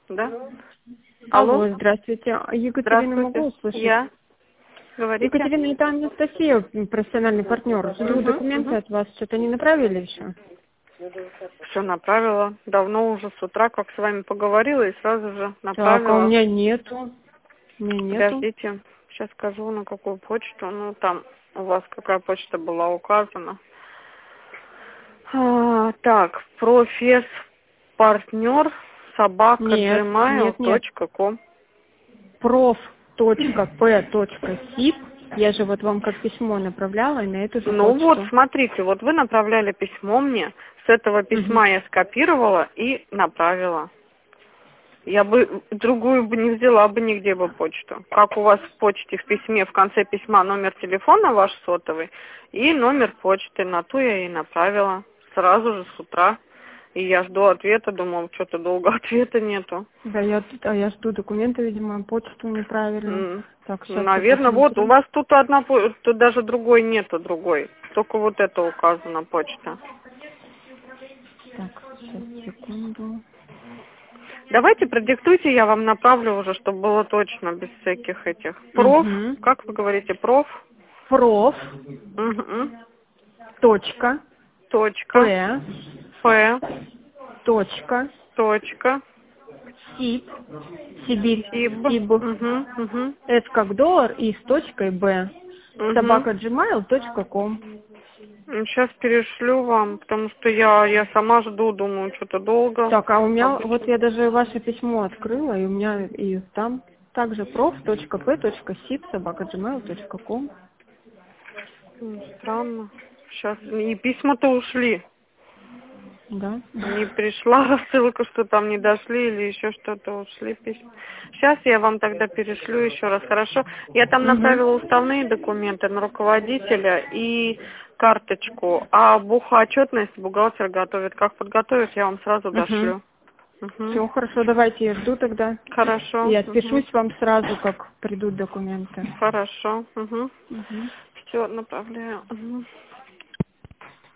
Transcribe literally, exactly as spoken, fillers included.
Да? Алло, Алло, здравствуйте. Екатерина, здравствуйте. могу услышать? Я. Говорите. Екатерина, это Анастасия, профессиональный партнер. Жду Угу, документы угу. от вас. Что-то не направили еще? Все направила. Давно уже с утра, как с вами поговорила, и сразу же Так, а у направила. меня нету. У меня нету. Подождите, сейчас скажу, на какую почту. Ну, там у вас какая почта была указана. А, так, професспартнер собака Нет, gmail нет, нет. точка ком. проф.п.сип. Я же вот вам как письмо направляла и на эту же Ну вот, почту. смотрите, вот вы направляли письмо мне, с этого Угу. письма я скопировала и направила. Я бы другую бы не взяла бы нигде бы почту. Как у вас в почте, в письме, в конце письма номер телефона ваш сотовый и номер почты, на ту я и направила. Сразу же с утра. И я жду ответа, думала, что-то долго ответа нету. Да, я, тут- а я жду документы, видимо, почту неправильно. М, Так, сейчас я Наверное, вот у посмотрю. вас тут одна, по- тут даже другой нету, другой. Только вот это указана почта. Так, сейчас, секунду. Давайте продиктуйте, я вам направлю уже, чтобы было точно, без всяких этих. Проф, Угу. как вы говорите, проф? Проф. Угу. Точка. Точка. П. П. Точка. Точка. Сиб. Сибирь. Сиб. Сиб. Угу. Угу. С как доллар и с точкой Б. Угу. Собака gmail точка ком. Сейчас перешлю вам, потому что я, я сама жду, думаю, что-то долго. Так, а у меня, вот Обычно. я даже ваше письмо открыла, и у меня и там также проф.п.сиб собака gmail точка ком. М, Странно. Сейчас. И письма-то ушли. Да. Не пришла рассылка, что там не дошли или еще что-то, ушли письма. Сейчас я вам тогда перешлю еще раз, хорошо? Я там Угу. направила уставные документы на руководителя и карточку, а бухоотчетность бухгалтер готовит. Как подготовит, я вам сразу Угу. дошлю. Угу. Все, хорошо, давайте я жду тогда. И Хорошо. Угу. отпишусь вам сразу, как придут документы. Хорошо. Угу. Угу. Все, направляю. Угу.